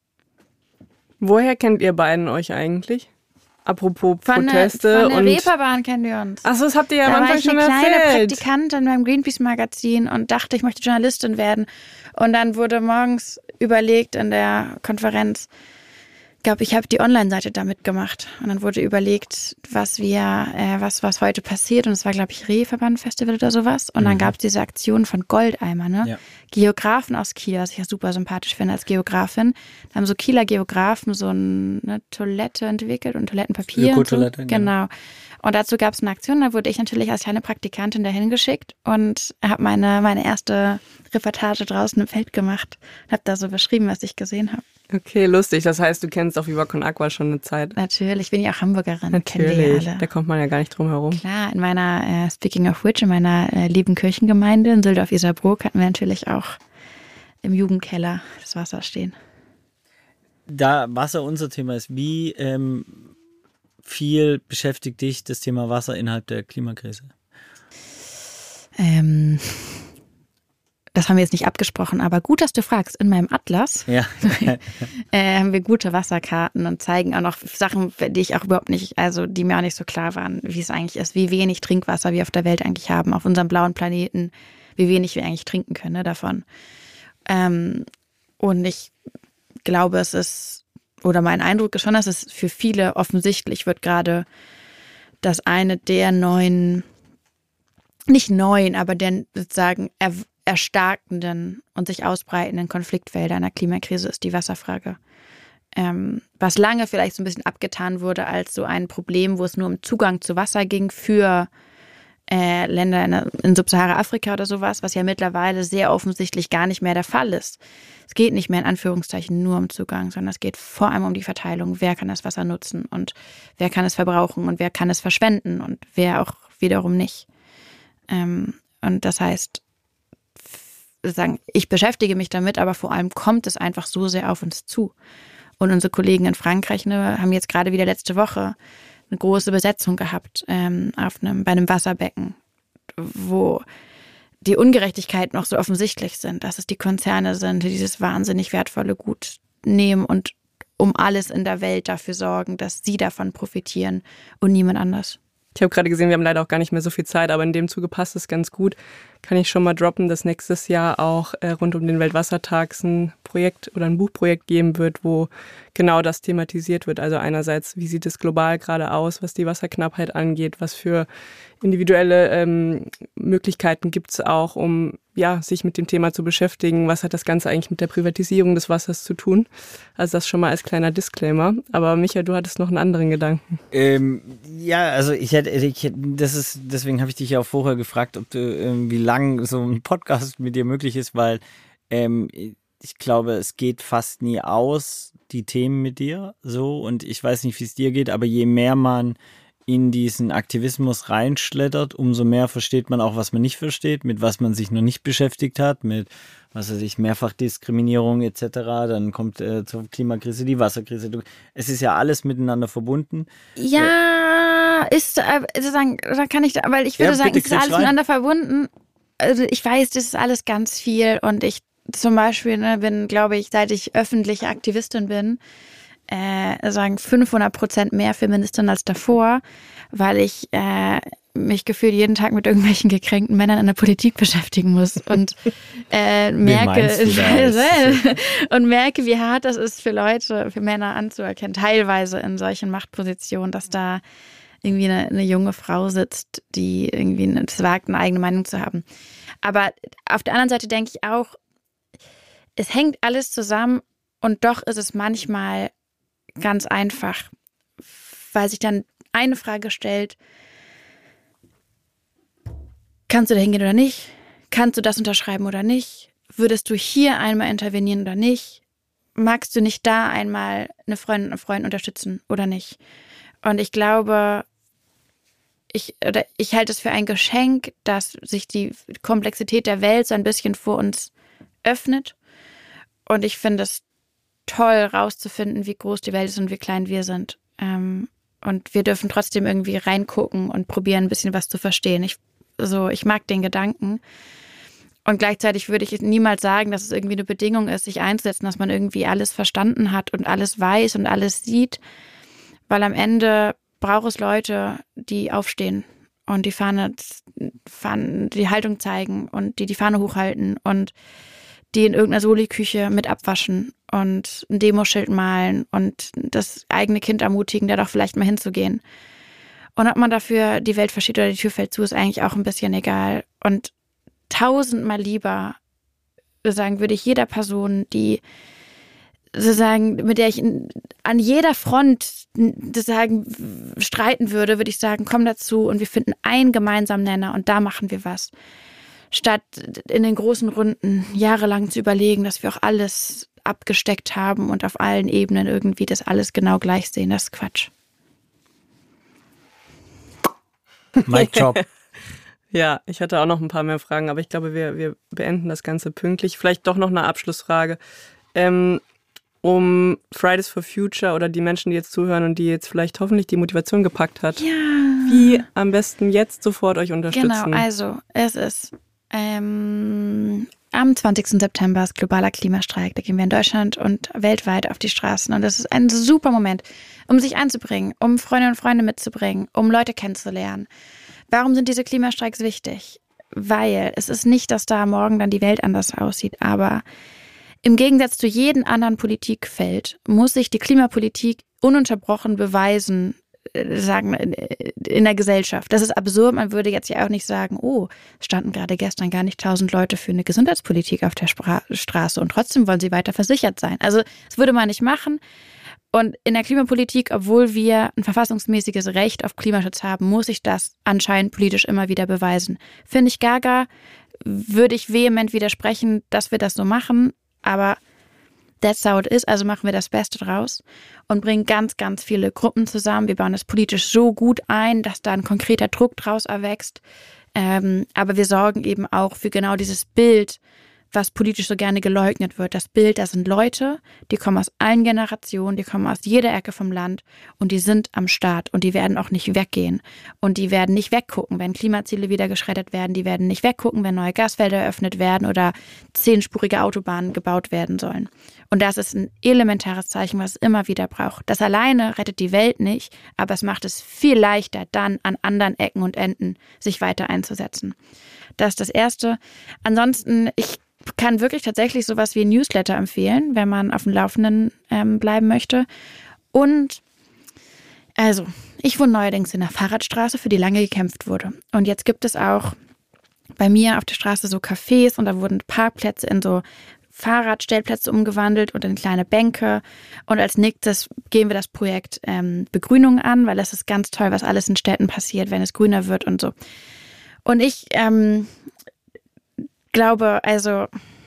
Woher kennt ihr beiden euch eigentlich? Apropos Proteste. Von der, von der und Reeperbahn kennen wir uns. Achso, das habt ihr ja am da Anfang schon erzählt. Da war ich eine kleine Praktikantin beim Greenpeace-Magazin und dachte, ich möchte Journalistin werden. Und dann wurde morgens überlegt in der Konferenz, ich glaube, ich habe die Online-Seite da mitgemacht. Und dann wurde überlegt, was wir, äh, was, was heute passiert. Und es war, glaube ich, Reeperbahn-Festival oder sowas. Und mhm. dann gab es diese Aktion von Goldeimer, ne? Ja. Geografen aus Kiel, was ich ja super sympathisch finde als Geografin. Da haben so Kieler Geografen so eine Toilette entwickelt und Toilettenpapier. Öko-Toilette, und so. Genau. Und dazu gab es eine Aktion, da wurde ich natürlich als kleine Praktikantin dahin geschickt und habe meine, meine erste Reportage draußen im Feld gemacht. Habe da so beschrieben, was ich gesehen habe. Okay, lustig. Das heißt, du kennst auch Viva Con Agua schon eine Zeit. Natürlich, bin ich auch Hamburgerin. Natürlich, ja da kommt man ja gar nicht drum herum. Klar, in meiner, äh, speaking of which, in meiner äh, lieben Kirchengemeinde in Sülldorf-Iserbrook hatten wir natürlich auch im Jugendkeller das Wasser stehen. Da Wasser unser Thema ist, wie ähm, viel beschäftigt dich das Thema Wasser innerhalb der Klimakrise? Ähm, das haben wir jetzt nicht abgesprochen, aber gut, dass du fragst. In meinem Atlas ja. äh, haben wir gute Wasserkarten und zeigen auch noch Sachen, die ich auch überhaupt nicht, also die mir auch nicht so klar waren, wie es eigentlich ist, wie wenig Trinkwasser wir auf der Welt eigentlich haben, auf unserem blauen Planeten, wie wenig wir eigentlich trinken können, ne, davon. Ähm, und ich glaube, es ist, oder mein Eindruck ist schon, dass es für viele offensichtlich wird gerade, dass eine der neuen, nicht neuen, aber der sozusagen er, erstarkenden und sich ausbreitenden Konfliktfelder einer Klimakrise ist die Wasserfrage. Ähm, was lange vielleicht so ein bisschen abgetan wurde als so ein Problem, wo es nur um Zugang zu Wasser ging für äh, Länder in, in Subsahara-Afrika oder sowas, was ja mittlerweile sehr offensichtlich gar nicht mehr der Fall ist. Es geht nicht mehr in Anführungszeichen nur um Zugang, sondern es geht vor allem um die Verteilung. Wer kann das Wasser nutzen und wer kann es verbrauchen und wer kann es verschwenden und wer auch wiederum nicht. Ähm, und das heißt, sagen, ich beschäftige mich damit, aber vor allem kommt es einfach so sehr auf uns zu. Und unsere Kollegen in Frankreich ne, haben jetzt gerade wieder letzte Woche eine große Besetzung gehabt ähm, auf einem, bei einem Wasserbecken, wo die Ungerechtigkeiten noch so offensichtlich sind, dass es die Konzerne sind, die dieses wahnsinnig wertvolle Gut nehmen und um alles in der Welt dafür sorgen, dass sie davon profitieren und niemand anders. Ich habe gerade gesehen, wir haben leider auch gar nicht mehr so viel Zeit, aber in dem Zuge passt es ganz gut. Kann ich schon mal droppen, dass nächstes Jahr auch äh, rund um den Weltwassertag ein Projekt oder ein Buchprojekt geben wird, wo genau das thematisiert wird. Also einerseits, wie sieht es global gerade aus, was die Wasserknappheit angeht, was für individuelle ähm, Möglichkeiten gibt es auch, um ja, sich mit dem Thema zu beschäftigen. Was hat das Ganze eigentlich mit der Privatisierung des Wassers zu tun? Also das schon mal als kleiner Disclaimer. Aber Micha, du hattest noch einen anderen Gedanken. Ähm, ja, also ich hätte, ich hätte, das ist, deswegen habe ich dich ja auch vorher gefragt, ob du, ähm, wie lang so ein Podcast mit dir möglich ist, weil ähm, ich glaube, es geht fast nie aus, die Themen mit dir so, und ich weiß nicht, wie es dir geht, aber je mehr man in diesen Aktivismus reinschlittert, umso mehr versteht man auch, was man nicht versteht, mit was man sich noch nicht beschäftigt hat, mit, was weiß ich, Mehrfachdiskriminierung et cetera. Dann kommt äh, zur Klimakrise die Wasserkrise. Es ist ja alles miteinander verbunden. Ja, ist, äh, sozusagen, da kann ich, weil ich würde ja, sagen, bitte, es ist alles rein. Miteinander verbunden. Also ich weiß, das ist alles ganz viel und ich zum Beispiel ne, bin, glaube ich, seit ich öffentliche Aktivistin bin, Äh, sagen fünfhundert Prozent mehr Feministin als davor, weil ich äh, mich gefühlt jeden Tag mit irgendwelchen gekränkten Männern in der Politik beschäftigen muss und äh, merke und merke, wie hart das ist für Leute, für Männer anzuerkennen, teilweise in solchen Machtpositionen, dass da irgendwie eine, eine junge Frau sitzt, die irgendwie es wagt, eine eigene Meinung zu haben. Aber auf der anderen Seite denke ich auch, es hängt alles zusammen und doch ist es manchmal ganz einfach, weil sich dann eine Frage stellt, kannst du da hingehen oder nicht? Kannst du das unterschreiben oder nicht? Würdest du hier einmal intervenieren oder nicht? Magst du nicht da einmal eine Freundin, einen Freund unterstützen oder nicht? Und ich glaube, ich, oder ich halte es für ein Geschenk, dass sich die Komplexität der Welt so ein bisschen vor uns öffnet. Und ich finde es toll, rauszufinden, wie groß die Welt ist und wie klein wir sind. Ähm, und wir dürfen trotzdem irgendwie reingucken und probieren, ein bisschen was zu verstehen. Ich, so, ich mag den Gedanken. Und gleichzeitig würde ich niemals sagen, dass es irgendwie eine Bedingung ist, sich einzusetzen, dass man irgendwie alles verstanden hat und alles weiß und alles sieht. Weil am Ende braucht es Leute, die aufstehen und die Fahne, Fahne die Haltung zeigen und die die Fahne hochhalten und die in irgendeiner Soli-Küche mit abwaschen und ein Demoschild malen und das eigene Kind ermutigen, da doch vielleicht mal hinzugehen. Und ob man dafür die Welt versteht oder die Tür fällt zu, ist eigentlich auch ein bisschen egal. Und tausendmal lieber, sagen würde ich, jeder Person, die sozusagen, mit der ich in, an jeder Front sozusagen streiten würde, würde ich sagen, komm dazu und wir finden einen gemeinsamen Nenner und da machen wir was. Statt in den großen Runden jahrelang zu überlegen, dass wir auch alles abgesteckt haben und auf allen Ebenen irgendwie das alles genau gleich sehen. Das ist Quatsch. Mic drop. Ja, ich hatte auch noch ein paar mehr Fragen, aber ich glaube, wir, wir beenden das Ganze pünktlich. Vielleicht doch noch eine Abschlussfrage. Ähm, um Fridays for Future oder die Menschen, die jetzt zuhören und die jetzt vielleicht hoffentlich die Motivation gepackt hat, Ja. wie am besten jetzt sofort euch unterstützen. Genau, also es ist ähm, am zwanzigsten September ist globaler Klimastreik. Da gehen wir in Deutschland und weltweit auf die Straßen. Und das ist ein super Moment, um sich einzubringen, um Freundinnen und Freunde mitzubringen, um Leute kennenzulernen. Warum sind diese Klimastreiks wichtig? Weil es ist nicht, dass da morgen dann die Welt anders aussieht, aber im Gegensatz zu jedem anderen Politikfeld muss sich die Klimapolitik ununterbrochen beweisen, sagen, in der Gesellschaft. Das ist absurd. Man würde jetzt ja auch nicht sagen, oh, es standen gerade gestern gar nicht tausend Leute für eine Gesundheitspolitik auf der Spra- Straße und trotzdem wollen sie weiter versichert sein. Also das würde man nicht machen. Und in der Klimapolitik, obwohl wir ein verfassungsmäßiges Recht auf Klimaschutz haben, muss ich das anscheinend politisch immer wieder beweisen. Finde ich gaga, würde ich vehement widersprechen, dass wir das so machen, aber that's how it is, also machen wir das Beste draus und bringen ganz, ganz viele Gruppen zusammen. Wir bauen das politisch so gut ein, dass da ein konkreter Druck draus erwächst. Ähm, aber wir sorgen eben auch für genau dieses Bild, was politisch so gerne geleugnet wird. Das Bild, das sind Leute, die kommen aus allen Generationen, die kommen aus jeder Ecke vom Land und die sind am Start und die werden auch nicht weggehen. Und die werden nicht weggucken, wenn Klimaziele wieder geschreddert werden. Die werden nicht weggucken, wenn neue Gasfelder eröffnet werden oder zehnspurige Autobahnen gebaut werden sollen. Und das ist ein elementares Zeichen, was es immer wieder braucht. Das alleine rettet die Welt nicht, aber es macht es viel leichter, dann an anderen Ecken und Enden sich weiter einzusetzen. Das ist das Erste. Ansonsten, ich kann wirklich tatsächlich sowas wie ein Newsletter empfehlen, wenn man auf dem Laufenden ähm, bleiben möchte. Und also, ich wohne neuerdings in einer Fahrradstraße, für die lange gekämpft wurde. Und jetzt gibt es auch bei mir auf der Straße so Cafés und da wurden Parkplätze in so Fahrradstellplätze umgewandelt und in kleine Bänke. Und als nächstes gehen wir das Projekt ähm, Begrünung an, weil das ist ganz toll, was alles in Städten passiert, wenn es grüner wird und so. Und ich ähm, glaube, also,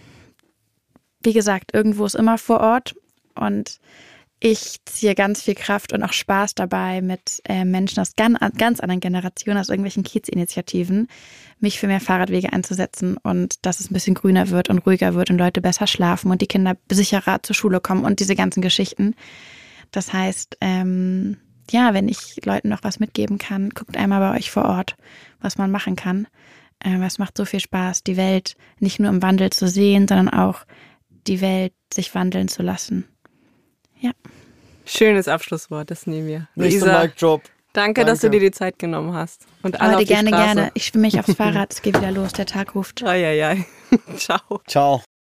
wie gesagt, irgendwo ist immer vor Ort und ich ziehe ganz viel Kraft und auch Spaß dabei, mit äh, Menschen aus ganz, ganz anderen Generationen, aus irgendwelchen Kiezinitiativen, mich für mehr Fahrradwege einzusetzen und dass es ein bisschen grüner wird und ruhiger wird und Leute besser schlafen und die Kinder sicherer zur Schule kommen und diese ganzen Geschichten. Das heißt, ähm, ja, wenn ich Leuten noch was mitgeben kann, guckt einmal bei euch vor Ort, was man machen kann. Ähm, es macht so viel Spaß, die Welt nicht nur im Wandel zu sehen, sondern auch die Welt sich wandeln zu lassen. Ja. Schönes Abschlusswort, das nehmen wir. Nächster Luisa, Mic drop. danke, Danke, dass du dir die Zeit genommen hast. Und alle Leute, auf die gerne, Straße. gerne. Ich schwimme mich aufs Fahrrad, es geht wieder los, der Tag ruft. Ai, ai, ai. Ciao. Ciao.